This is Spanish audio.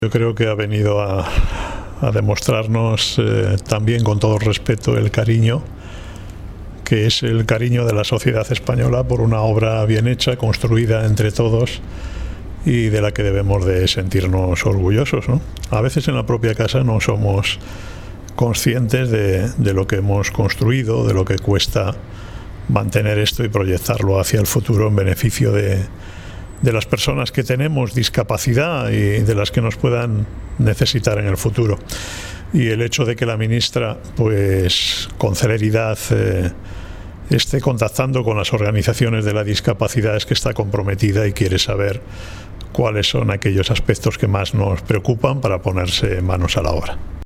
Yo creo que ha venido a demostrarnos también, con todo respeto, el cariño, que es el cariño de la sociedad española por una obra bien hecha, construida entre todos y de la que debemos de sentirnos orgullosos, ¿no? A veces en la propia casa no somos conscientes de lo que hemos construido, de lo que cuesta mantener esto y proyectarlo hacia el futuro en beneficio de las personas que tenemos discapacidad y de las que nos puedan necesitar en el futuro. Y el hecho de que la ministra, pues con celeridad, esté contactando con las organizaciones de la discapacidad es que está comprometida y quiere saber cuáles son aquellos aspectos que más nos preocupan para ponerse manos a la obra.